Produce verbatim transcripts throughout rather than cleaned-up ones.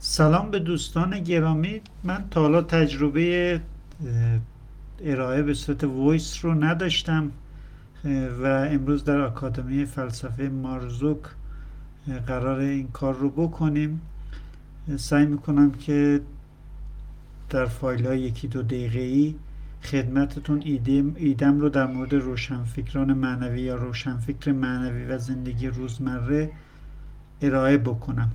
سلام به دوستان گرامی. من تا حالا تجربه اه، ارائه به صورت وایس رو نداشتم اه، و امروز در آکادمی فلسفه مارزوک اه، قرار این کار رو بکنیم. اه، سعی میکنم که در فایل های یکی دو دقیقه ای خدمتتون ایدم, ایدم رو در مورد روشنفکران معنوی یا روشنفکر معنوی و زندگی روزمره ارائه بکنم.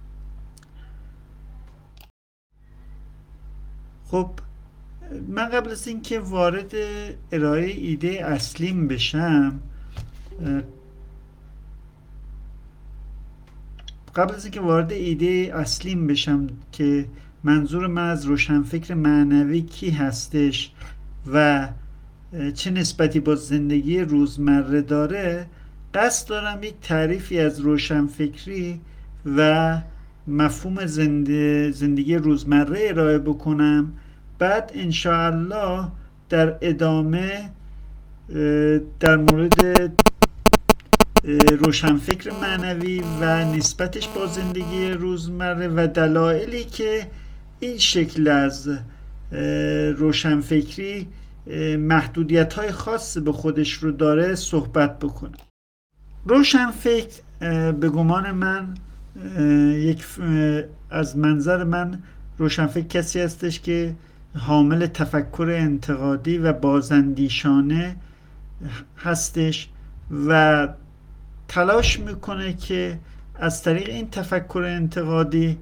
خب، من قبل از اینکه وارد ارائه ایده اصلیم بشم قبل از اینکه وارد ایده اصلیم بشم که منظور من از روشنفکر معنوی کی هستش و چه نسبتی با زندگی روزمره داره، قصد دارم یک تعریفی از روشنفکری و مفهوم زندگی روزمره ارائه بکنم. بعد انشاءالله در ادامه در مورد روشنفکر معنوی و نسبتش با زندگی روزمره و دلایلی که این شکل از روشنفکری محدودیت های خاص به خودش رو داره صحبت بکنم. روشنفکر به گمان من یک از منظر من روشنفکر کسی هستش که حامل تفکر انتقادی و بازاندیشانه هستش و تلاش میکنه که از طریق این تفکر انتقادی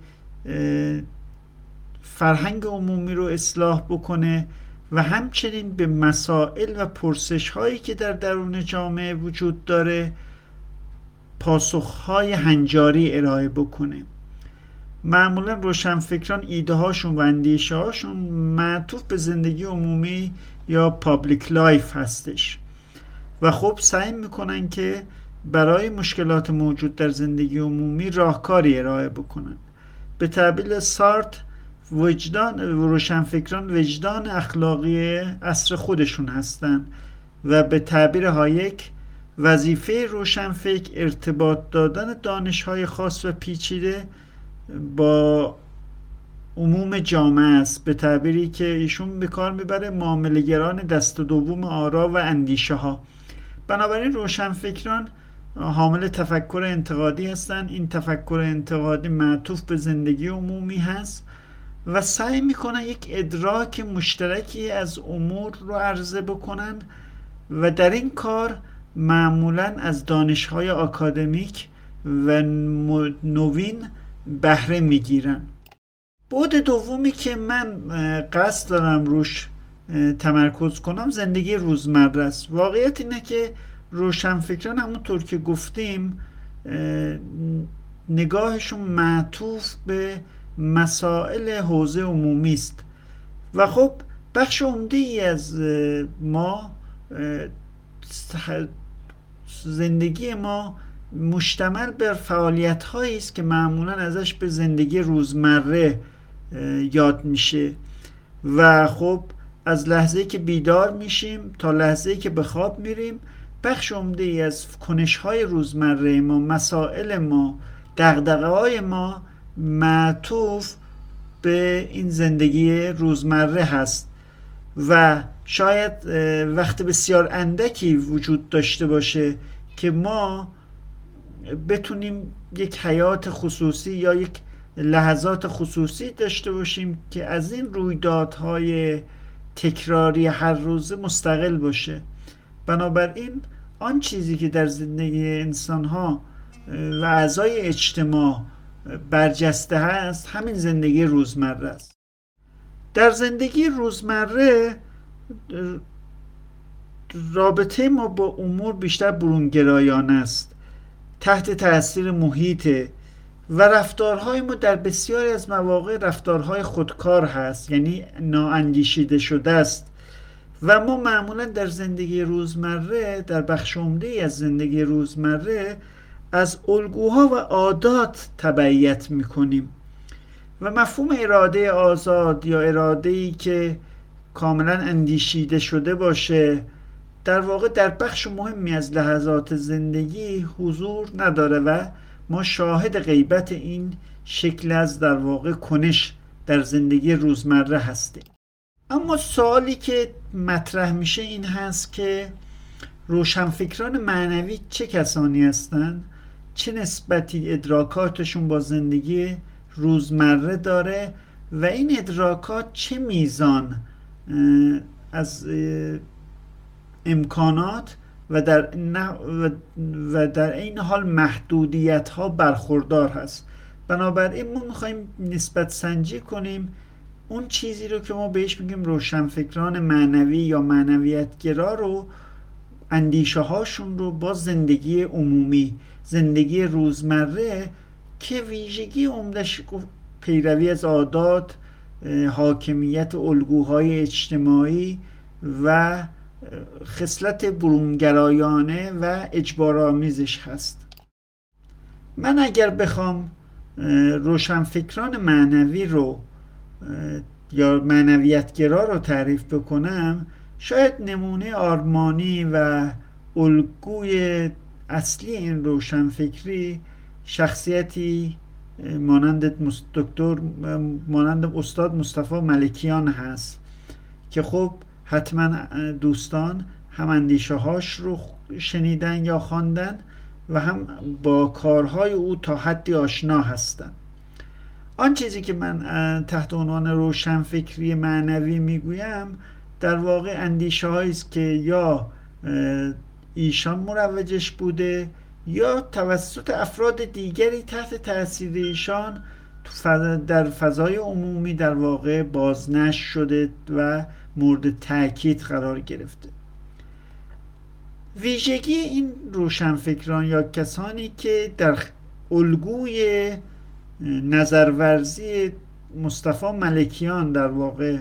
فرهنگ عمومی رو اصلاح بکنه و همچنین به مسائل و پرسش هایی که در درون جامعه وجود داره پاسخهای هنجاری ارائه بکنه. معمولا روشنفکران ایده هاشون و اندیشه هاشون معطوف به زندگی عمومی یا پابلیک لایف هستش و خب سعی میکنن که برای مشکلات موجود در زندگی عمومی راهکاری ارائه بکنن. به تعبیر سارت، وجدان روشنفکران وجدان اخلاقی عصر خودشون هستن و به تعبیر هایک وظیفه روشنفکر ارتباط دادن دانش‌های خاص و پیچیده با عموم جامعه است. به تعبیری که ایشون به کار میبره معامله‌گران دست دوم آرا و اندیشه ها. بنابراین روشنفکران حامل تفکر انتقادی هستند. این تفکر انتقادی معطوف به زندگی عمومی هست و سعی میکنن یک ادراک مشترکی از امور رو عرضه بکنن و در این کار معمولا از دانش‌های آکادمیک و نوین بهره میگیرن. بعد دومی که من قصد دارم روش تمرکز کنم زندگی روزمره است. واقعیت اینه که روشنفکران همونطور که گفتیم نگاهشون معطوف به مسائل حوزه عمومی است و خب بخش عمده ای از ما زندگی ما مشتمل بر فعالیت هایی است که معمولا ازش به زندگی روزمره یاد میشه و خب از لحظه‌ای که بیدار میشیم تا لحظه‌ای که به خواب میریم بخش عمده ای از کنش های روزمره ما، مسائل ما، دغدغه های ما معطوف به این زندگی روزمره هست و شاید وقت بسیار اندکی وجود داشته باشه که ما بتونیم یک حیات خصوصی یا یک لحظات خصوصی داشته باشیم که از این رویدادهای تکراری هر روزه مستقل باشه. بنابراین آن چیزی که در زندگی انسان‌ها و اعضای اجتماع برجسته هست همین زندگی روزمره است. در زندگی روزمره رابطه ما با امور بیشتر برونگرایانه است، تحت تأثیر محیط و رفتارهای ما در بسیاری از مواقع رفتارهای خودکار هست، یعنی نااندیشیده شده است و ما معمولا در زندگی روزمره در بخش عمده‌ای از زندگی روزمره از الگوها و عادات تبعیت میکنیم و مفهوم اراده آزاد یا اراده‌ای که کاملا اندیشیده شده باشه در واقع در بخش مهمی از لحظات زندگی حضور نداره و ما شاهد غیبت این شکل از در واقع کنش در زندگی روزمره هسته. اما سوالی که مطرح میشه این هست که روشنفکران معنوی چه کسانی هستند؟ چه نسبتی ادراکاتشون با زندگی روزمره داره و این ادراکات چه میزان از امکانات و در و در این حال محدودیت ها برخوردار هست. بنابراین ما میخوایم نسبت سنجی کنیم اون چیزی رو که ما بهش میگیم روشنفکران معنوی یا معنویتگرا رو، اندیشه هاشون رو با زندگی عمومی، زندگی روزمره که ویژگی عمدش پیروی از عادات، حاکمیت الگوهای اجتماعی و خصلت برونگرایانه و اجبارآمیزش هست. من اگر بخوام روشنفکران معنوی رو یا معنویتگرا رو تعریف بکنم، شاید نمونه آرمانی و الگوی اصلی این روشنفکری شخصیتی مانند دکتر مانند استاد مصطفی ملکیان هست که خب حتما دوستان هم اندیشه هاش رو شنیدن یا خواندن و هم با کارهای او تا حدی آشنا هستن. آن چیزی که من تحت عنوان روشنفکری معنوی میگویم در واقع اندیشه هایی است که یا ایشان مروجش بوده یا توسط افراد دیگری تحت تاثیر ایشان در فضای عمومی در واقع بازنشر شده و مورد تاکید قرار گرفته. ویژگی این روشنفکران یا کسانی که در الگوی نظرورزی مصطفی ملکیان در واقع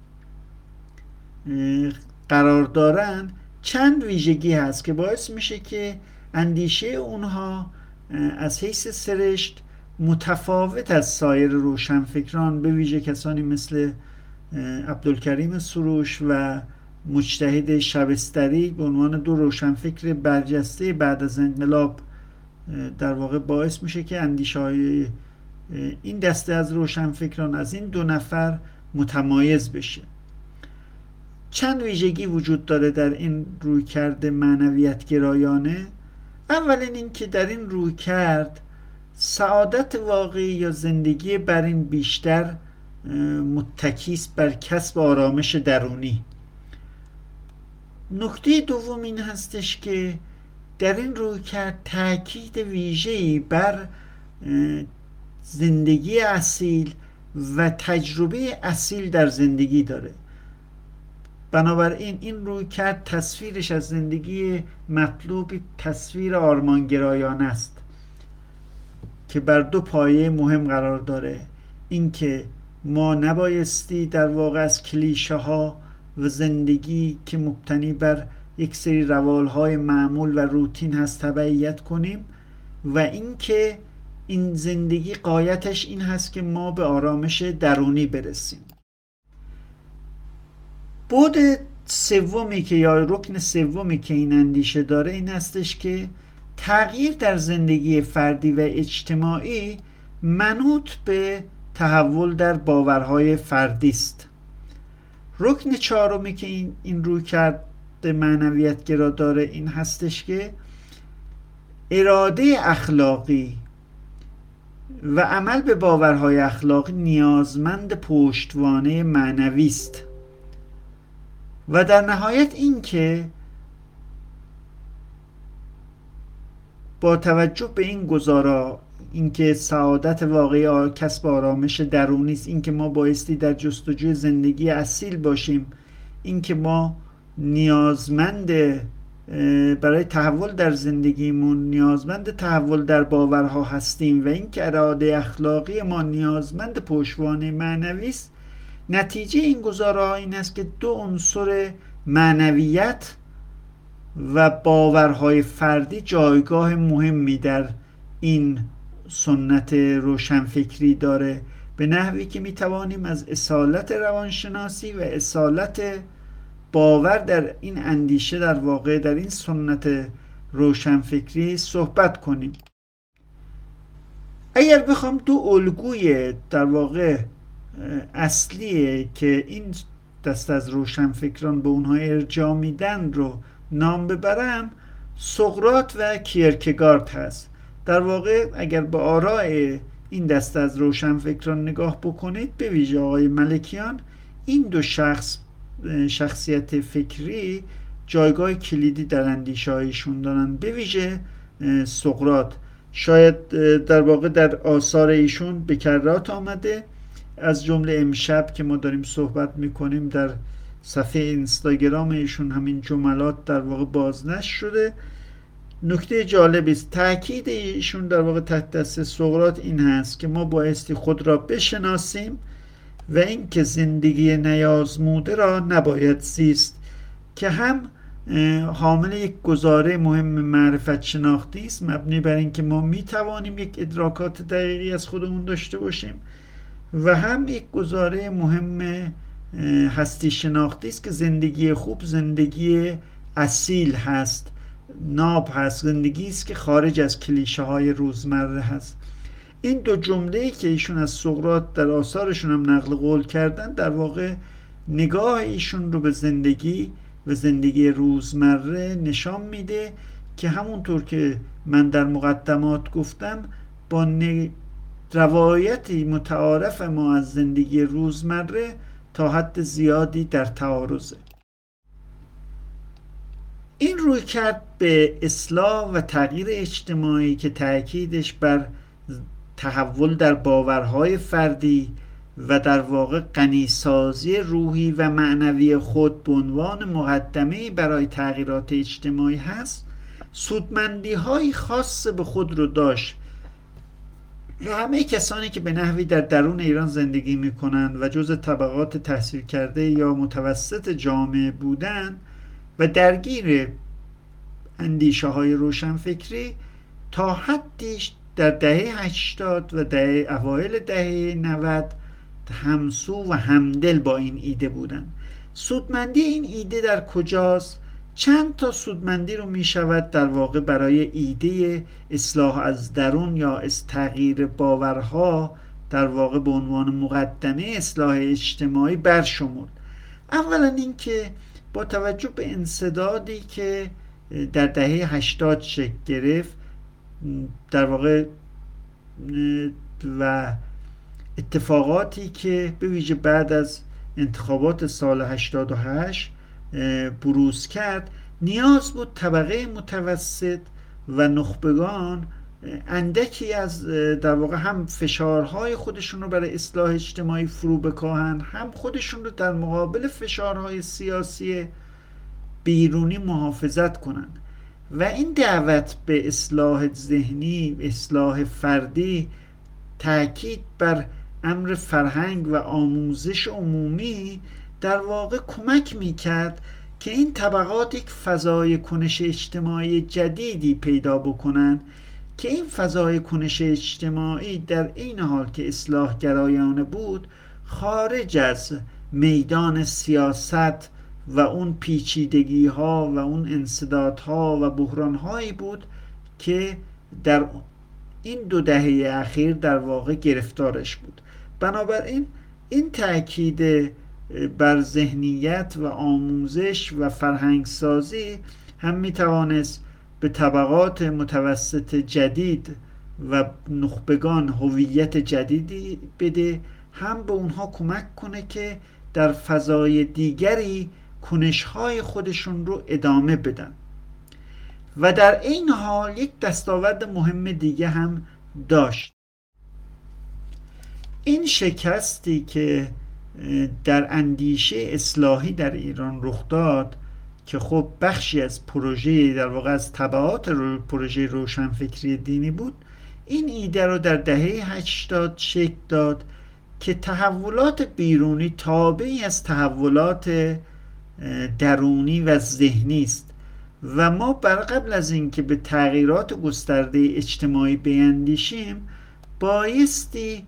قرار دارن چند ویژگی هست که باعث میشه که اندیشه اونها از حیث سرشت متفاوت از سایر روشنفکران، به ویژه کسانی مثل عبدالکریم سروش و مجتهد شبستری به عنوان دو روشنفکر برجسته بعد از انقلاب در واقع باعث میشه که اندیشه های این دسته از روشنفکران از این دو نفر متمایز بشه. چند ویژگی وجود داره در این رویکرد معنویت گرایانه. اولین این که در این رویکرد سعادت واقعی یا زندگی بر این بیشتر متکی است بر کسب آرامش درونی. نکته دوم این هستش که در این رویکرد تاکید ویژه‌ای بر زندگی اصیل و تجربه اصیل در زندگی داره. بنابراین این رویکرد تصویرش از زندگی مطلوبی تصویر آرمانگرایانه است که بر دو پایه مهم قرار داره. اینکه ما نبایستی در واقع از کلیشه ها و زندگی که مبتنی بر یک سری روالهای معمول و روتین هست تبعیت کنیم و اینکه این زندگی غایتش این هست که ما به آرامش درونی برسیم. بعد سومی که یا رکن سومی که این اندیشه داره این هستش که تغییر در زندگی فردی و اجتماعی منوط به تحول در باورهای فردی است. رکن چهارمی که این این رویکرد معنویتگرا داره این هستش که اراده اخلاقی و عمل به باورهای اخلاقی نیازمند پشتوانه معنوی است و در نهایت این که با توجه به این گزارا، اینکه سعادت واقعی کسب آرامش درونی است، اینکه ما بایستی در جستجوی زندگی اصیل باشیم، اینکه ما نیازمند برای تحول در زندگیمون نیازمند تحول در باورها هستیم و اینکه اراده اخلاقی ما نیازمند پشتوانه معنوی است. نتیجه این گزاره‌ها این است که دو عنصر معنویت و باورهای فردی جایگاه مهمی در این سنت روشنفکری داره، به نحوی که میتوانیم از اصالت روانشناسی و اصالت باور در این اندیشه در واقع در این سنت روشنفکری صحبت کنیم. اگر بخوام دو الگوی در واقع اصلیه که این دست از روشنفکران به اونها ارجاع میدن رو نام ببرم، سقراط و کیرکگارد هست. در واقع اگر به آراء این دست از روشنفکران نگاه بکنید، به ویژه آقای ملکیان، این دو شخص شخصیت فکری جایگاه کلیدی در اندیشه هایشون دارن. به ویژه سقراط شاید در واقع در آثار ایشون به کرات آمده، از جمله امشب که ما داریم صحبت میکنیم در صفحه اینستاگرام ایشون همین جملات در واقع بازنشر شده. نکته جالبی است، تاکید ایشون در واقع تحت دست سقراط این هست که ما بایستی خود را بشناسیم و اینکه زندگی نیازموده را نباید زیست، که هم حامل یک گزاره مهم معرفت شناختی است، مبنی بر اینکه ما می توانیم یک ادراکات دقیقی از خودمون داشته باشیم، و هم یک گزاره مهم هستی شناختی است که زندگی خوب زندگی اصیل هست، ناب هست، زندگی است که خارج از کلیشه های روزمره هست. این دو جمله‌ای که ایشون از سقراط در آثارشون هم نقل قول کردن در واقع نگاه ایشون رو به زندگی و زندگی روزمره نشان میده که همونطور که من در مقدمات گفتم با روایتی متعارف ما از زندگی روزمره تا حد زیادی در تعارضه. این روی کرد به اصلاح و تغییر اجتماعی که تأکیدش بر تحول در باورهای فردی و در واقع غنیسازی روحی و معنوی خود به عنوان مقدمه برای تغییرات اجتماعی هست، سودمندی های خاص به خود رو داشت و همه کسانی که به نحوی در درون ایران زندگی می کنند و جز طبقات تحصیل کرده یا متوسط جامعه بودند و درگیر اندیشه های روشنفکری، تا حدیش در دهه هشتاد و دهه اوایل دهه نود همسو و همدل با این ایده بودن. سودمندی این ایده در کجاست؟ چند تا سودمندی رو می شود در واقع برای ایده اصلاح از درون یا از تغییر باورها در واقع به عنوان مقدمه اصلاح اجتماعی برشمرد. اولا این که با توجه به انسدادی که در دهه هشتاد شکل گرفت در واقع و اتفاقاتی که به ویژه بعد از انتخابات سال هشتاد و هشت بروز کرد، نیاز بود طبقه متوسط و نخبگان اندکی از در واقع هم فشارهای خودشون رو برای اصلاح اجتماعی فرو بکاهن، هم خودشون رو در مقابل فشارهای سیاسی بیرونی محافظت کنند. و این دعوت به اصلاح ذهنی، اصلاح فردی، تأکید بر امر فرهنگ و آموزش عمومی در واقع کمک میکرد که این طبقات یک فضای کنش اجتماعی جدیدی پیدا بکنن، که این فضای کنش اجتماعی در این حال که اصلاح گرایانه بود، خارج از میدان سیاست و اون پیچیدگی ها و اون انسداد ها و بحران هایی بود که در این دو دهه اخیر در واقع گرفتارش بود. بنابراین این تأکید بر ذهنیت و آموزش و فرهنگسازی هم می توانست به طبقات متوسط جدید و نخبگان هویت جدیدی بده، هم به اونها کمک کنه که در فضای دیگری کنش‌های خودشون رو ادامه بدن. و در این حال یک دستاورد مهم دیگه هم داشت. این شکستی که در اندیشه اصلاحی در ایران رخ داد، که خب بخشی از پروژه در واقع از تبعات رو پروژه روشنفکری دینی بود، این ایده رو در دهه هشتاد شکل داد که تحولات بیرونی تابعی از تحولات درونی و ذهنی است و ما بر قبل از اینکه به تغییرات گسترده اجتماعی بیندیشیم بایستی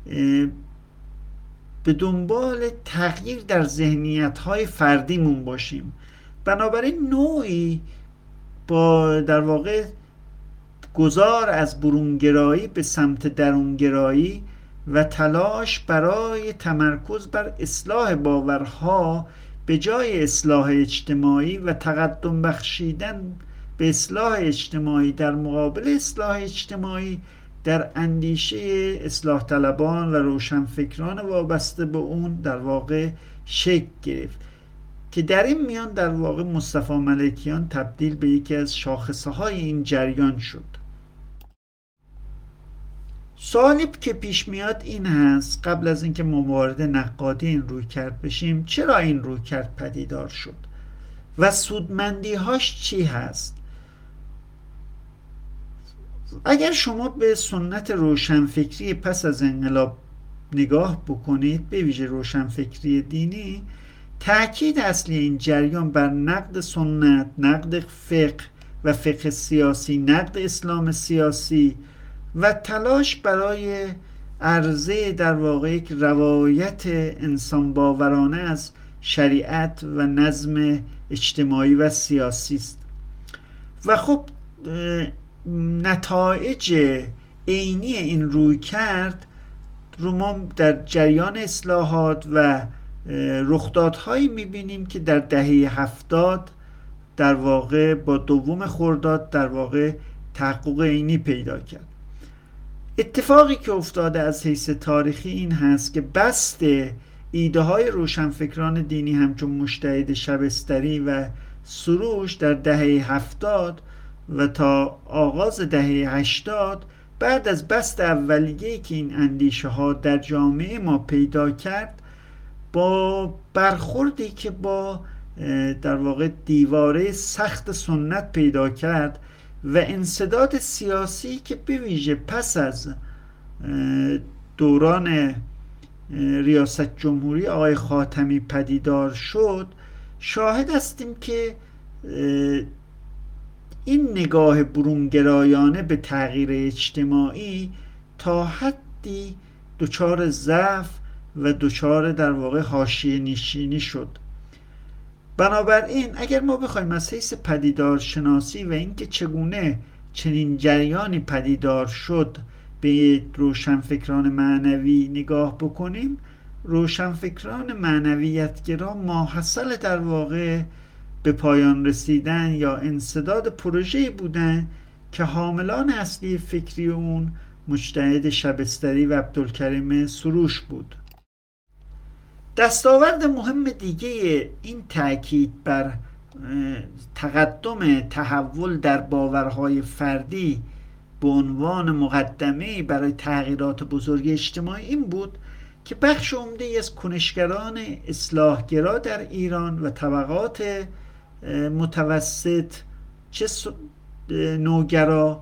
به دنبال تغییر در ذهنیت‌های فردیمون باشیم. بنابراین نوعی با در واقع گذار از برونگرایی به سمت درونگرایی و تلاش برای تمرکز بر اصلاح باورها به جای اصلاح اجتماعی و تقدم بخشیدن به اصلاح اجتماعی در مقابل اصلاح اجتماعی در اندیشه اصلاح طلبان و روشنفکران وابسته به اون در واقع شکل گرفت که در این میان در واقع مصطفی ملکیان تبدیل به یکی از شاخصه های این جریان شد. سوالی که پیش میاد این هست، قبل از اینکه ما وارد نقادی این رویکرد بشیم، چرا این رویکرد پدیدار شد و سودمندی هاش چی هست؟ اگر شما به سنت روشنفکری پس از انقلاب نگاه بکنید، به ویژه روشنفکری دینی، تأکید اصلی این جریان بر نقد سنت، نقد فقه و فقه سیاسی، نقد اسلام سیاسی و تلاش برای عرضه در واقع یک روایت انسان باورانه از شریعت و نظم اجتماعی و سیاسی است. و خب نتایج عینی این روی کرد رو ما در جریان اصلاحات و رخدادهایی میبینیم که در دهه هفتاد در واقع با دوم خرداد در واقع تحقق عینی پیدا کرد. اتفاقی که افتاده از حیث تاریخی این هست که بست ایده های روشنفکران دینی همچون مجتهد شبستری و سروش در دهه هفتاد و تا آغاز دهه هشتاد بعد از بست اولیه‌ای که این اندیشه ها در جامعه ما پیدا کرد، با برخوردی که با در واقع دیواره سخت سنت پیدا کرد و انسداد سیاسی که به ویژه پس از دوران ریاست جمهوری آقای خاتمی پدیدار شد، شاهد هستیم که این نگاه برونگرایانه به تغییر اجتماعی تا حدی دچار ضعف و دچار در واقع حاشیه نشینی شد. بنابراین اگر ما بخوایم از حیث پدیدار شناسی و اینکه چگونه چنین جریانی پدیدار شد به روشنفکران معنوی نگاه بکنیم، روشنفکران معنویتگرا ماحصل در واقع به پایان رسیدن یا انسداد پروژه‌ای بودن که حاملان اصلی فکری اون مجتهد شبستری و عبدالکریم سروش بود. دستاورد مهم دیگه این تأکید بر تقدم تحول در باورهای فردی به عنوان مقدمه برای تغییرات بزرگ اجتماعی این بود که بخش عمده‌ای از کنشگران اصلاحگرا در ایران و طبقات متوسط، چه نوگرا،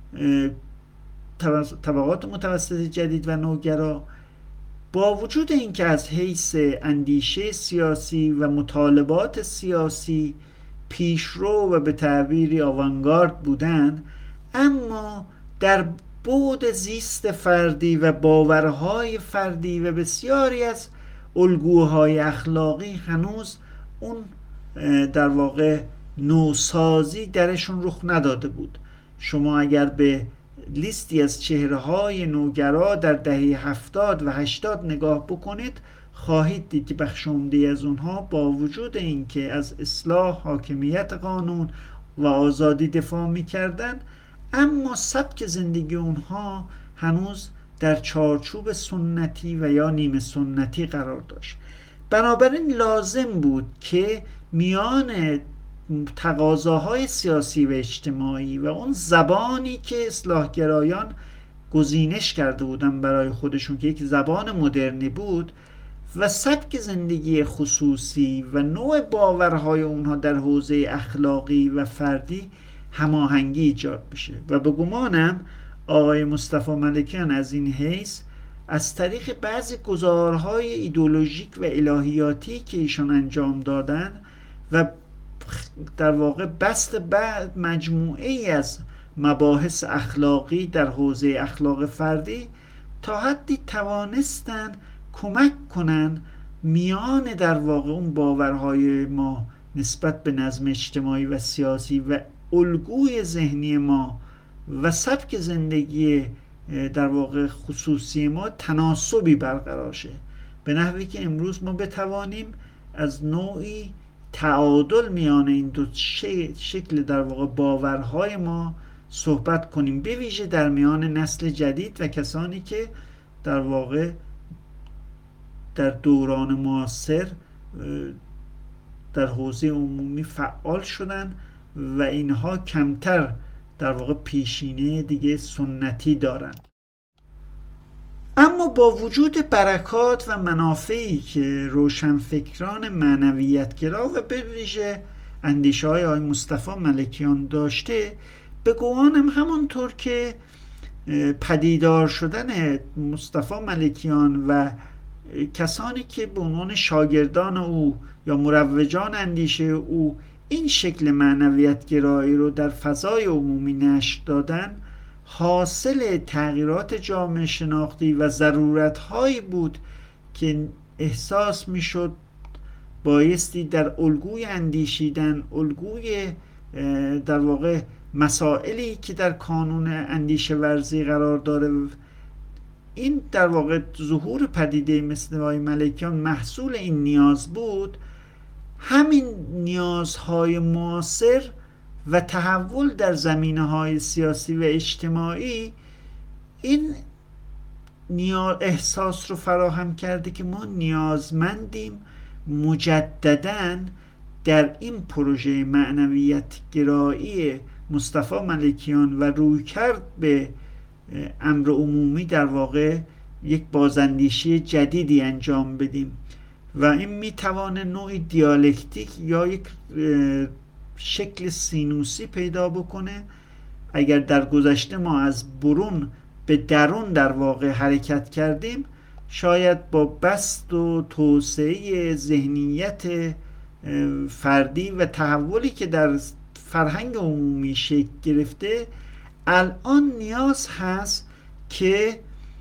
طبقات متوسط جدید و نوگرا، با وجود اینکه از حیث اندیشه سیاسی و مطالبات سیاسی پیشرو و به تعبیری آوانگارد بودند، اما در بعد زیست فردی و باورهای فردی و بسیاری از الگوهای اخلاقی هنوز اون در واقع نوسازی درشون رخ نداده بود. شما اگر به لیستی از چهره‌های نوگرا در دهه هفتاد و هشتاد نگاه بکنید، خواهید دید که بخش عمده از اونها با وجود اینکه از اصلاح، حاکمیت قانون و آزادی دفاع می‌کردند، اما سبک زندگی اونها هنوز در چارچوب سنتی و یا نیمه سنتی قرار داشت. بنابراین لازم بود که میان تقاضاهای سیاسی و اجتماعی و اون زبانی که اصلاحگرایان گزینش کرده بودن برای خودشون که یک زبان مدرنی بود و سبک زندگی خصوصی و نوع باورهای اونها در حوزه اخلاقی و فردی هماهنگی ایجاد بشه. و به گمانم آقای مصطفی ملکیان از این حیث از طریق بعضی گزارهای ایدئولوژیک و الهیاتی که ایشان انجام دادن و در واقع بست بعد مجموعه ای از مباحث اخلاقی در حوزه اخلاق فردی تا حدی توانستن کمک کنن میان در واقع اون باورهای ما نسبت به نظم اجتماعی و سیاسی و الگوی ذهنی ما و سبک زندگی در واقع خصوصی ما تناسبی برقرار شه، به نحوی که امروز ما بتوانیم از نوعی تعادل میان این دو شکل در واقع باورهای ما صحبت کنیم، به ویژه در میان نسل جدید و کسانی که در واقع در دوران معاصر در حوزه عمومی فعال شدن و اینها کمتر در واقع پیشینه دیگه سنتی دارن. اما با وجود برکات و منافعی که روشنفکران معنویتگرا و به ویژه اندیشه های آقای مصطفی ملکیان داشته، به گمانم همونطور که پدیدار شدن مصطفی ملکیان و کسانی که به عنوان شاگردان او یا مروجان اندیشه او این شکل معنویت گرایی رو در فضای عمومی نشر دادن، حاصل تغییرات جامعه شناختی و ضرورت‌هایی بود که احساس می‌شد بایستی در الگوی اندیشیدن، الگوی در واقع مسائلی که در کانون اندیشه ورزی قرار داره، این در واقع ظهور پدیده مثل آقای ملکیان محصول این نیاز بود. همین نیازهای معاصر و تحول در زمینه‌های سیاسی و اجتماعی این احساس رو فراهم کرده که ما نیازمندیم مجدداً در این پروژه معنویت گرایی مصطفی ملکیان و رویکرد به امر عمومی در واقع یک بازاندیشی جدیدی انجام بدیم و این میتوانه نوعی دیالکتیک یا یک شکل سینوسی پیدا بکنه. اگر در گذشته ما از برون به درون در واقع حرکت کردیم، شاید با بسط و توسعه ذهنیت فردی و تحولی که در فرهنگ عمومی شکل گرفته، الان نیاز هست که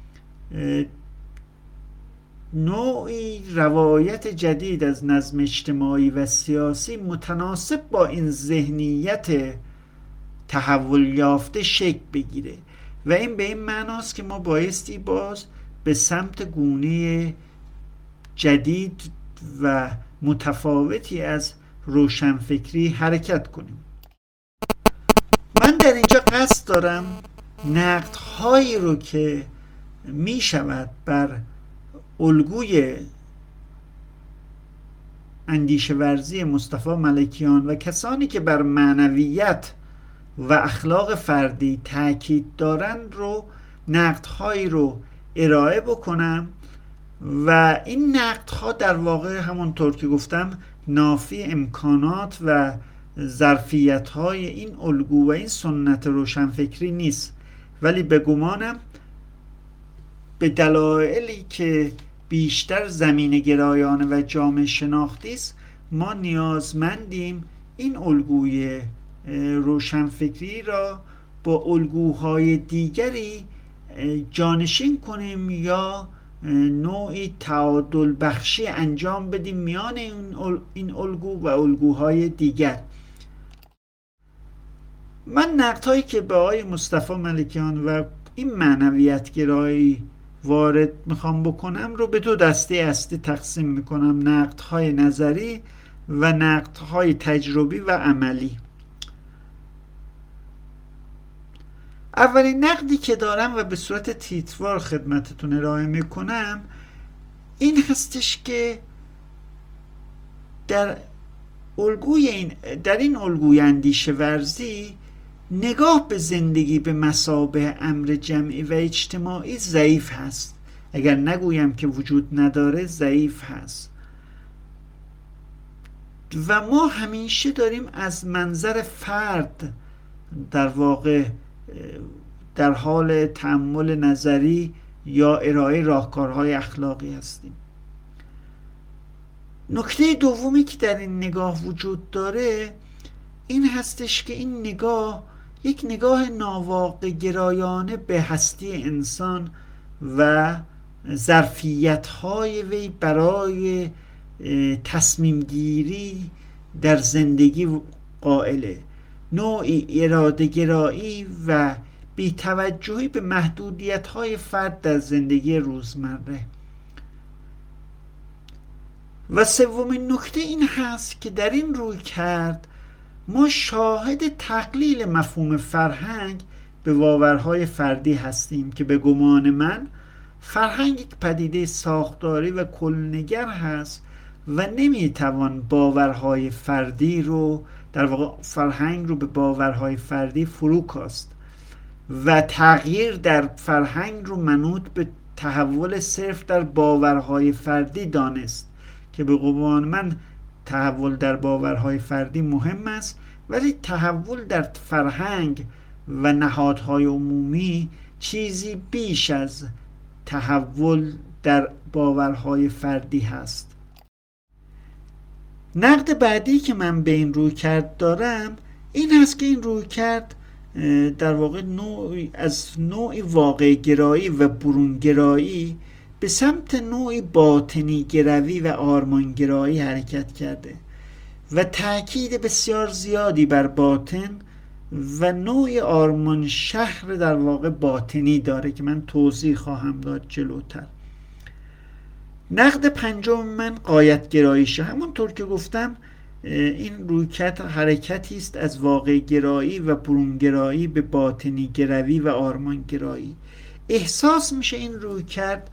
نوعی روایت جدید از نظم اجتماعی و سیاسی متناسب با این ذهنیت تحول یافته شکل بگیره و این به این معناست که ما بایستی باز به سمت گونه جدید و متفاوتی از روشنفکری حرکت کنیم. من در اینجا قصد دارم نقدهایی رو که می شود بر الگوی اندیشه ورزی مصطفی ملکیان و کسانی که بر معنویت و اخلاق فردی تاکید دارن رو نقدهایی رو ارائه بکنم و این نقدها در واقع همونطور که گفتم نافی امکانات و ظرفیت‌های این الگو و این سنت روشنفکری نیست، ولی به گمانم به دلایلی که بیشتر زمینه گرایانه و جامعه شناختی است، ما نیازمندیم این الگوی روشنفکری را با الگوهای دیگری جانشین کنیم یا نوعی تعادل بخشی انجام بدیم میان این الگو و الگوهای دیگر. من نقدهایی که به آقای مصطفی ملکیان و این معنویت گرایی وارد میخوام بکنم رو به دو دسته اصلی تقسیم میکنم: نقدهای نظری و نقدهای تجربی و عملی. اولین نقدی که دارم و به صورت تیتروار خدمتتون ارائه میکنم این هستش که در الگوی این در این الگوی اندیشه ورزی نگاه به زندگی به مثابه امر جمعی و اجتماعی ضعیف هست، اگر نگویم که وجود نداره ضعیف هست و ما همیشه داریم از منظر فرد در واقع در حال تأمل نظری یا ارائه راهکارهای اخلاقی هستیم. نکته دومی که در این نگاه وجود داره این هستش که این نگاه یک نگاه ناواقع گرایانه به هستی انسان و ظرفیت‌های وی برای تصمیم گیری در زندگی قائله، نوعی اراده گرایی و بی‌توجهی به محدودیت‌های فرد در زندگی روزمره. و سومین نکته این هست که در این رویکرد ما شاهد تقلیل مفهوم فرهنگ به باورهای فردی هستیم که به گمان من فرهنگ یک پدیده ساختاری و کلنگر هست و نمیتوان باورهای فردی رو، در واقع فرهنگ رو به باورهای فردی فرو کاست و تغییر در فرهنگ رو منوط به تحول صرف در باورهای فردی دانست که به گمان من تحول در باورهای فردی مهم است، ولی تحول در فرهنگ و نهادهای عمومی چیزی بیش از تحول در باورهای فردی هست. نقد بعدی که من به این رویکرد دارم این هست که این رویکرد در واقع نوعی از نوعی واقع گرایی و برون گرایی به سمت نوعی باطنی گروی و آرمان گرایی حرکت کرده و تأکید بسیار زیادی بر باطن و نوعی آرمان شهر در واقع باطنی داره که من توضیح خواهم داد جلوتر. نقد پنجم من غایت گراییشه. همونطور که گفتم این رویکرد حرکتی است از واقع گرایی و برون گرایی به باطنی گروی و آرمان گرایی. احساس میشه این رویکرد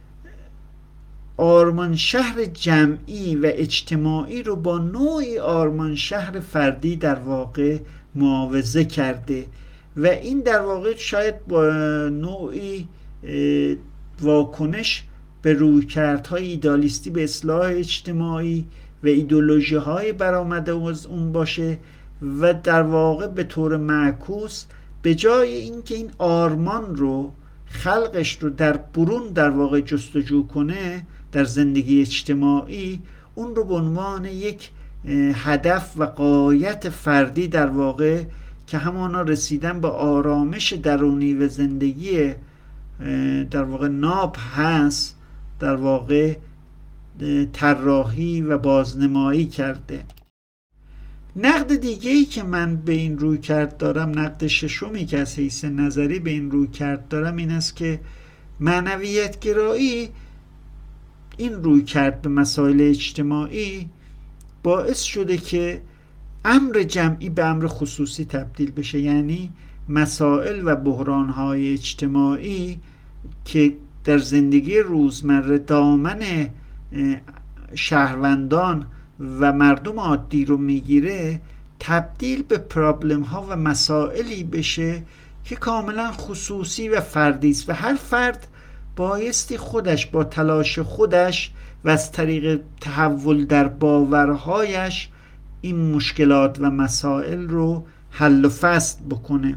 آرمان شهر جمعی و اجتماعی رو با نوعی آرمان شهر فردی در واقع معاوضه کرده و این در واقع شاید با نوعی واکنش به رویکردهای ایدالیستی به اصلاح اجتماعی و ایدئولوژی های برآمده از اون باشه و در واقع به طور معکوس به جای اینکه این آرمان رو خلقش رو در برون در واقع جستجو کنه در زندگی اجتماعی، اون رو به عنوان یک هدف و غایت فردی در واقع که همانا رسیدن به آرامش درونی و زندگی در واقع ناب هست در واقع طراحی و بازنمایی کرده. نقد دیگه‌ای که من به این رویکرد دارم، نقد ششمی که از حیث نظری به این رویکرد دارم این است که معنویت گرایی این رویکرد به مسائل اجتماعی باعث شده که امر جمعی به امر خصوصی تبدیل بشه، یعنی مسائل و بحران‌های اجتماعی که در زندگی روزمره دامن شهروندان و مردم عادی رو میگیره تبدیل به پرابلم ها و مسائلی بشه که کاملا خصوصی و فردی است و هر فرد بایستی خودش با تلاش خودش و از طریق تحول در باورهایش این مشکلات و مسائل رو حل و فصل بکنه.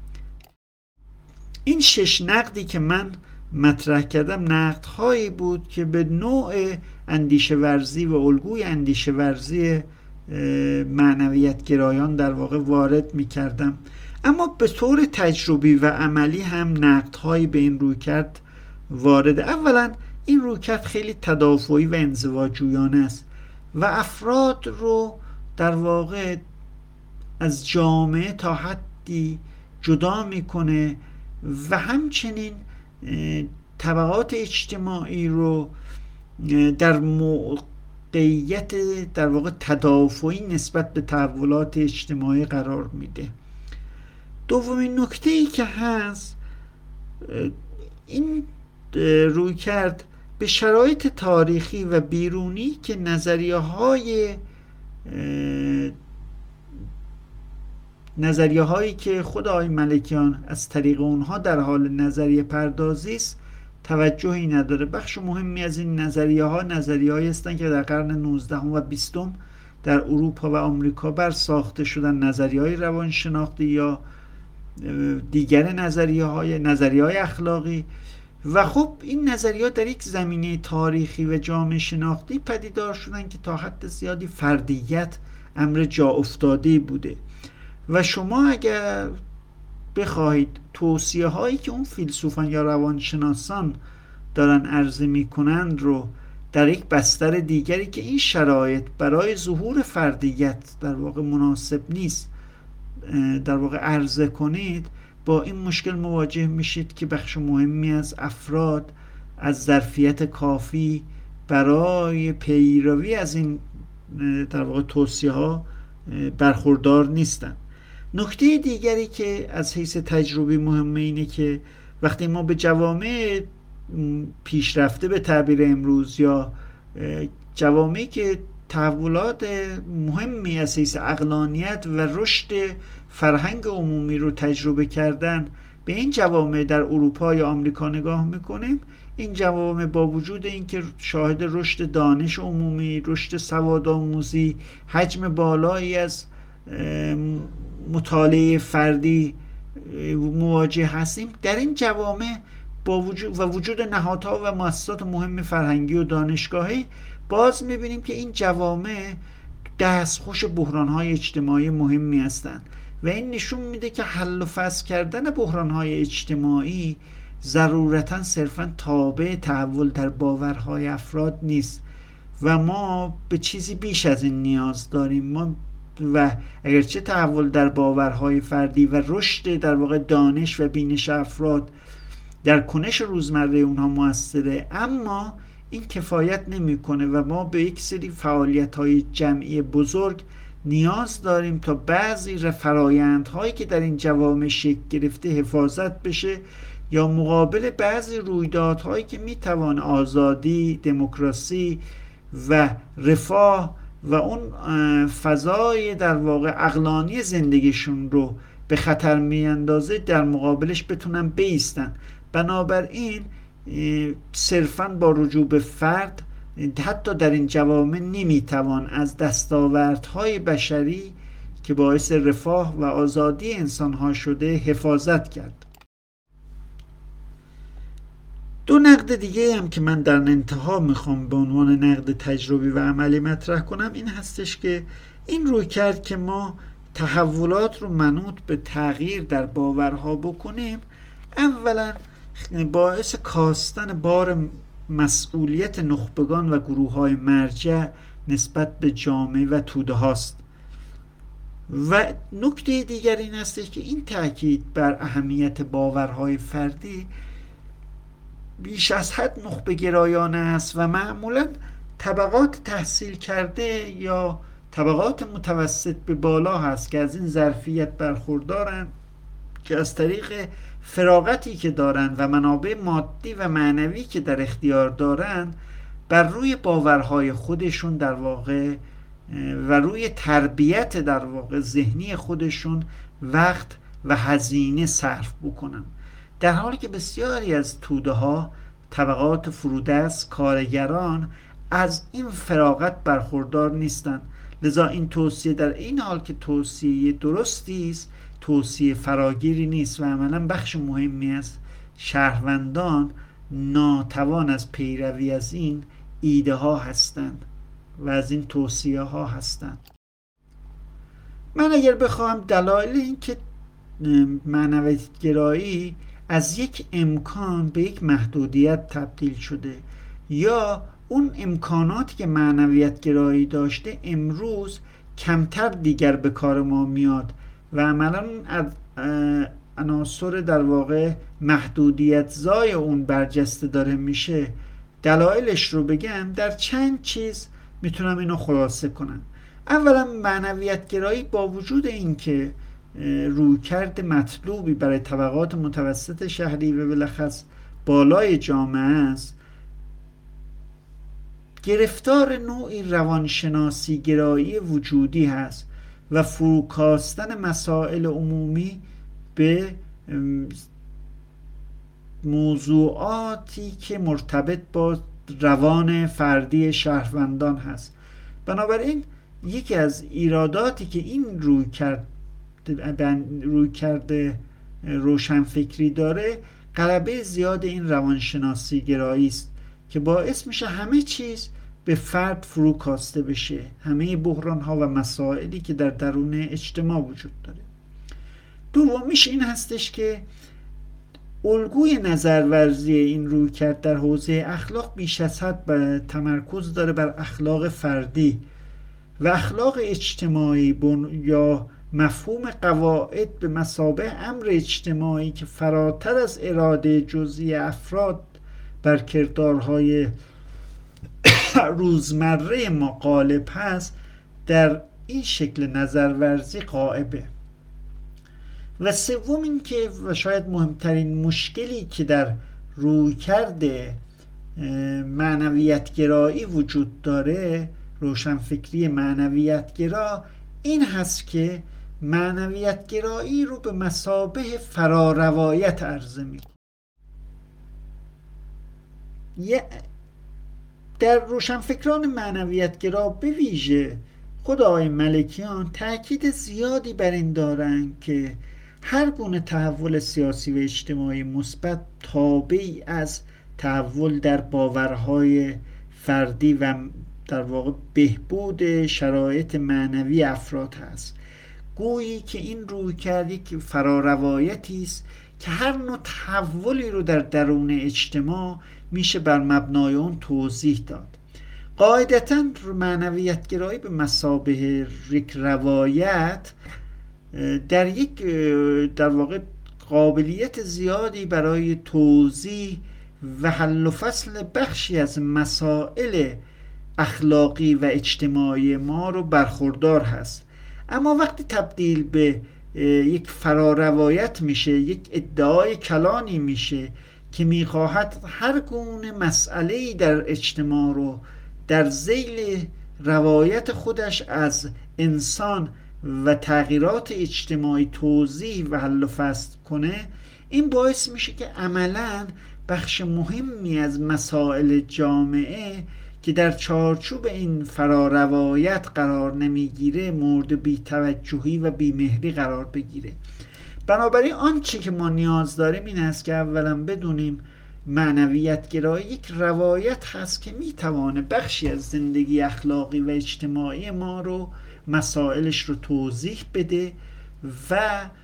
این شش نقدی که من مطرح کردم نقدهایی بود که به نوع اندیشه ورزی و الگوی اندیشه ورزی معنویت گرایان در واقع وارد می کردم، اما به طور تجربی و عملی هم نقدهایی به این رویکرد وارده. اولا این رویکرد خیلی تدافعی و انزواجویانه است و افراد رو در واقع از جامعه تا حدی جدا میکنه و همچنین طبقات اجتماعی رو در موقعیت در واقع تدافعی نسبت به تحولات اجتماعی قرار میده. دومین نکته ای که هست این رویکرد به شرایط تاریخی و بیرونی که نظریه های نظریه هایی که خود آقای ملکیان از طریق اونها در حال نظریه پردازی است توجهی نداره. بخش مهمی از این نظریه ها نظریه هایی هستند که در قرن نوزدهم و بیستم در اروپا و آمریکا بر ساخته شدن، نظریه های روانشناختی یا دیگر نظریه های نظریه های اخلاقی و خب این نظریات در یک زمینه تاریخی و جامعه شناختی پدیدار شدن که تا حد زیادی فردیت امر جا افتاده بوده و شما اگر بخواهید توصیه هایی که اون فیلسوفان یا روانشناسان دارن عرضه می کنند رو در یک بستر دیگری که این شرایط برای ظهور فردیت در واقع مناسب نیست در واقع عرضه کنید، با این مشکل مواجه میشید که بخش مهمی از افراد از ظرفیت کافی برای پیروی از این در واقع توصیه ها برخوردار نیستن. نکته دیگری که از حیث تجربی مهمه اینه که وقتی ما به جوامع پیشرفته به تعبیر امروز یا جوامعی که تحولات مهمی از حیث عقلانیت و رشد فرهنگ عمومی رو تجربه کردن، به این جوامع در اروپا یا آمریکا نگاه میکنیم، این جوامع با وجود اینکه شاهد رشد دانش عمومی، رشد سوادآموزی، حجم بالایی از مطالعه فردی مواجه هستیم، در این جوامع با وجود و وجود نهادها و مؤسسات مهم فرهنگی و دانشگاهی باز میبینیم که این جوامع دستخوش بحران‌های اجتماعی مهمی هستند و این نشون میده که حل و فصل کردن بحران‌های اجتماعی ضرورتاً صرفاً تابع تحول در باورهای افراد نیست و ما به چیزی بیش از این نیاز داریم. ما و اگرچه تحول در باورهای فردی و رشد در واقع دانش و بینش افراد در کنش روزمره اونها موثره، اما این کفایت نمیکنه و ما به یک سری فعالیت‌های جمعی بزرگ نیاز داریم تا بعضی فرآیندهایی که در این جوامع شکل گرفته حفاظت بشه یا مقابل بعضی رویدادهایی که میتوان آزادی، دموکراسی و رفاه و اون فضای در واقع عقلانی زندگیشون رو به خطر میاندازه در مقابلش بتونن بایستن. بنابراین صرفاً با رجوع به فرد حتی در این جوامع نمیتوان از دستاوردهای بشری که باعث رفاه و آزادی انسانها شده حفاظت کرد. دو نقد دیگه هم که من در انتها میخوام به عنوان نقد تجربی و عملی مطرح کنم این هستش که این روی کرد که ما تحولات رو منوط به تغییر در باورها بکنیم، اولا باعث کاستن بار مسئولیت نخبگان و گروه‌های مرجع نسبت به جامعه و توده هاست. و نکته دیگر این هستش که این تاکید بر اهمیت باورهای فردی بیش از حد نخبه گرایانه است و معمولا طبقات تحصیل کرده یا طبقات متوسط به بالا هست که از این ظرفیت برخوردارن که از طریق فراغتی که دارن و منابع مادی و معنوی که در اختیار دارن بر روی باورهای خودشون در واقع و روی تربیت در واقع ذهنی خودشون وقت و هزینه صرف بکنن، در حالی که بسیاری از توده ها، طبقات فرودست، کارگران از این فراغت برخوردار نیستند. لذا این توصیه در این حال که توصیه درستی است، توصیه فراگیری نیست و عملا بخش مهمی از شهروندان ناتوان از پیروی از این ایده ها هستند و از این توصیه ها هستند. من اگر بخواهم دلایل این که معنویت گرایی از یک امکان به یک محدودیت تبدیل شده یا اون امکاناتی که معنویت گرایی داشته امروز کمتر دیگر به کار ما میاد و عملا عناصر در واقع محدودیت زای اون برجسته داره میشه، دلایلش رو بگم در چند چیز میتونم اینو خلاصه کنم. اولا معنویت گرایی با وجود اینکه رویکرد مطلوبی برای طبقات متوسط شهری و بالاخص بالای جامعه است، گرفتار نوعی روانشناسی گرایی وجودی هست و فروکاستن مسائل عمومی به موضوعاتی که مرتبط با روان فردی شهروندان هست. بنابراین یکی از ایراداتی که این روی کرد روی کرده روشنفکری داره غلبه زیاد این روانشناسی گرایی است که باعث میشه همه چیز به فرد فرو کاسته بشه، همه بحران ها و مسائلی که در درون اجتماع وجود داره. دومیش این هستش که الگوی نظرورزی این رویکرد در حوزه اخلاق بیش از حد بر تمرکز داره بر اخلاق فردی و اخلاق اجتماعی بن... یا مفهوم قواعد به مثابه امر اجتماعی که فراتر از اراده جزئی افراد بر کردارهای روزمره ما غالب هست، در این شکل نظرورزی غائبه. و سوم این که و شاید مهمترین مشکلی که در رویکرد معنویتگرایی وجود داره، روشنفکری معنویتگرا، این هست که معنویتگرایی رو به مثابه فراروایت عرضه می‌کنه. در روشنفکران معنویتگرا به ویژه خود آقای ملکیان تأکید زیادی بر این دارند که هر گونه تحول سیاسی و اجتماعی مثبت تابعی از تحول در باورهای فردی و در واقع بهبود شرایط معنوی افراد هست. گویی که این روی کردی که فراروایتی است که هر نوع تحولی رو در درون اجتماع میشه بر مبنای اون توضیح داد. قاعدتاً معنویتگرایی به مثابه یک روایت در یک در واقع قابلیت زیادی برای توضیح و حل و فصل بخشی از مسائل اخلاقی و اجتماعی ما رو برخوردار هست. اما وقتی تبدیل به یک فراروایت میشه، یک ادعای کلانی میشه که میخواهد هر گونه مسئله‌ای در اجتماع رو در ذیل روایت خودش از انسان و تغییرات اجتماعی توضیح و حل و فصل کنه، این باعث میشه که عملاً بخش مهمی از مسائل جامعه که در چارچوب این فراروایت قرار نمیگیره مورد بی‌توجهی و بی‌مهری قرار بگیره. بنابراین آنچه که ما نیاز داریم این است که اولا بدونیم معنویت گرایی یک روایت هست که میتوانه بخشی از زندگی اخلاقی و اجتماعی ما رو، مسائلش رو توضیح بده و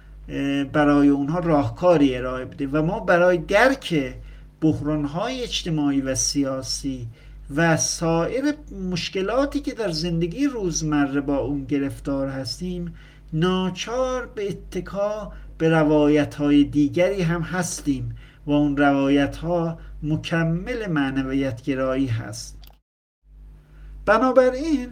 برای اونها راهکاری ارائه بده و ما برای درک بحران‌های اجتماعی و سیاسی و سایر مشکلاتی که در زندگی روزمره با اون گرفتار هستیم ناچار به اتکا به روایت‌های دیگری هم هستیم و اون روایت‌ها مکمل معنویت گرایی هست. بنابراین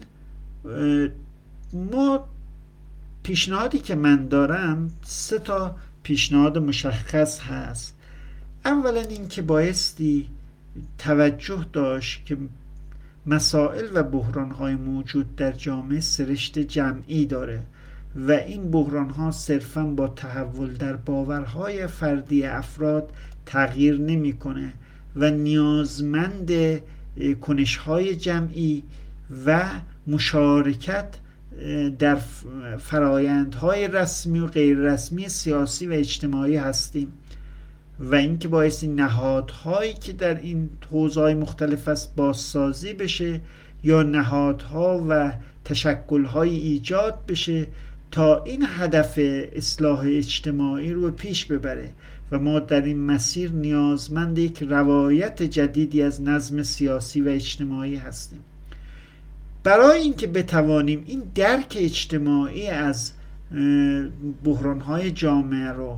ما پیشنهادی که من دارم سه تا پیشنهاد مشخص هست. اولا این که بایستی توجه داشت که مسائل و بحران‌های موجود در جامعه سرشت جمعی داره و این بحران‌ها صرفاً با تحول در باورهای فردی افراد تغییر نمی‌کنه و نیازمند کنش‌های جمعی و مشارکت در فرایندهای رسمی و غیر رسمی سیاسی و اجتماعی هستیم و اینکه باعث نهادهایی که در این حوزه‌های مختلف است بازسازی بشه یا نهادها و تشکل‌های ایجاد بشه تا این هدف اصلاح اجتماعی رو پیش ببره و ما در این مسیر نیازمند یک روایت جدیدی از نظم سیاسی و اجتماعی هستیم. برای اینکه بتوانیم این درک اجتماعی از بحران‌های جامعه رو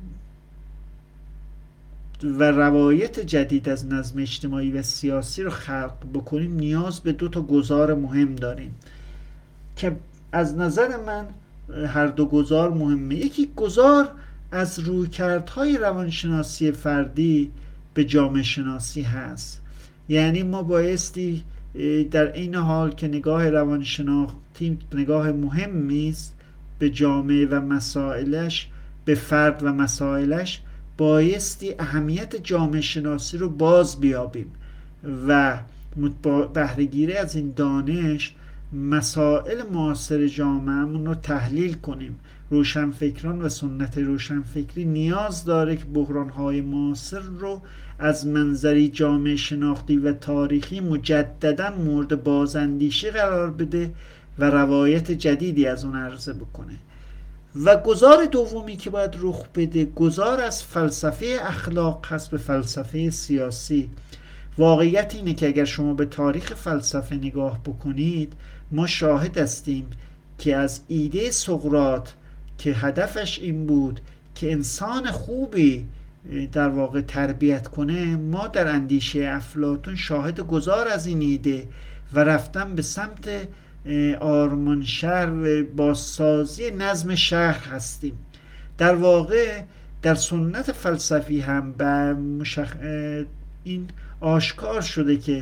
و روایت جدید از نظم اجتماعی و سیاسی رو خلق بکنیم نیاز به دو تا گزار مهم داریم که از نظر من هر دو گزار مهمه. یکی گزار از رویکردهای روانشناسی فردی به جامعه شناسی هست، یعنی ما بایستی در این حال که نگاه روانشناختی نگاه مهمی است به جامعه و مسائلش، به فرد و مسائلش، بایستی اهمیت جامعه شناسی رو باز بیابیم و بهره‌گیری از این دانش مسائل معاصر جامعه‌مون رو تحلیل کنیم. روشنفکران و سنت روشنفکری نیاز داره که بحران‌های معاصر رو از منظری جامعه شناختی و تاریخی مجددا مورد بازاندیشی قرار بده و روایت جدیدی از اون عرضه بکنه. و گزار دومی که باید رخ بده گزار از فلسفه اخلاق هست به فلسفه سیاسی. واقعیت اینه که اگر شما به تاریخ فلسفه نگاه بکنید ما شاهد هستیم که از ایده سقراط که هدفش این بود که انسان خوبی در واقع تربیت کنه، ما در اندیشه افلاطون شاهد گذار از این ایده و رفتن به سمت آرمان شهر و بازسازی نظم شهر هستیم. در واقع در سنت فلسفی هم به مشخ... این آشکار شده که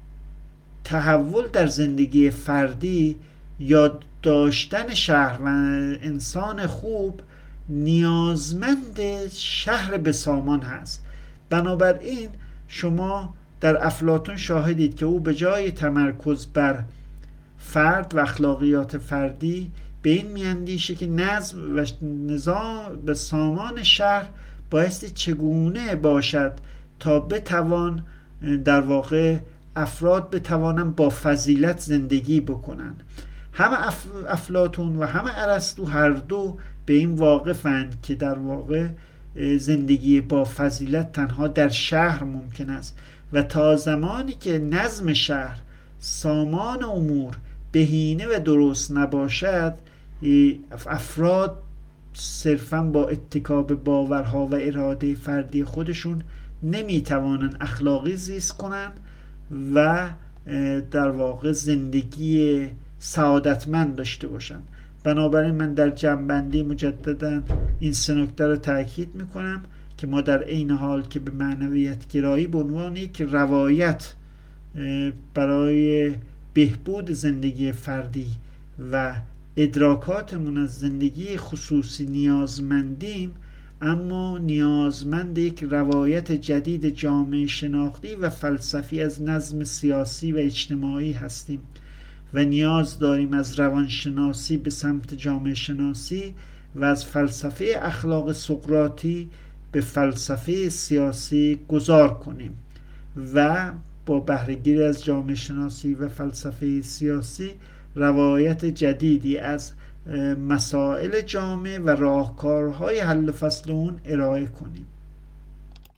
تحول در زندگی فردی یا داشتن شهر و انسان خوب نیازمند شهر بسامان هست. بنابراین شما در افلاطون شاهدید که او به جای تمرکز بر فرد و اخلاقیات فردی به این میاندیشه که نظم و نظام به سامان شهر بایستی چگونه باشد تا بتوان در واقع افراد بتوانن با فضیلت زندگی بکنن. همه اف... افلاطون و همه ارسطو هر دو به این واقفند که در واقع زندگی با فضیلت تنها در شهر ممکن است و تا زمانی که نظم شهر سامان امور بهینه و درست نباشد، افراد صرفا با اتکا به باورها و اراده فردی خودشون نمیتوانند اخلاقی زیست کنند و در واقع زندگی سعادتمند داشته باشند. بنابراین من در جمع‌بندی مجددا این سه نکته رو تاکید میکنم که ما در عین حال که به معنویت گرایی به عنوان یک روایت برای بهبود زندگی فردی و ادراکاتمون از زندگی خصوصی نیازمندیم، اما نیازمند یک روایت جدید جامعه شناختی و فلسفی از نظم سیاسی و اجتماعی هستیم و نیاز داریم از روانشناسی به سمت جامعه شناسی و از فلسفه اخلاق سقراطی به فلسفه سیاسی گذار کنیم و با بهره‌گیری از جامعه شناسی و فلسفه سیاسی روایت جدیدی از مسائل جامعه و راهکارهای حل فصل اون ارائه کنیم.